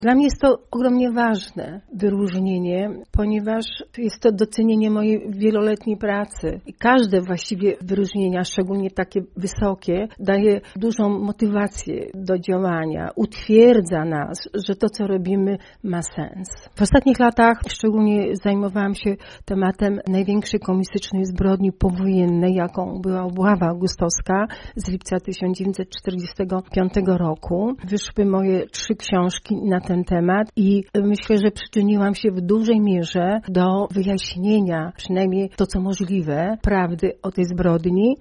Dla mnie jest to ogromnie ważne wyróżnienie, ponieważ jest to docenienie mojej wieloletniej pracy. I każde właściwie wyróżnienia, szczególnie takie wysokie, daje dużą motywację do działania, utwierdza nas, że to, co robimy, ma sens. W ostatnich latach szczególnie zajmowałam się tematem największej komunistycznej zbrodni powojennej, jaką była obława augustowska z lipca 1945 roku. Wyszły moje 3 książki na ten temat i myślę, że przyczyniłam się w dużej mierze do wyjaśnienia, przynajmniej to, co możliwe, prawdy o tej zbrodni.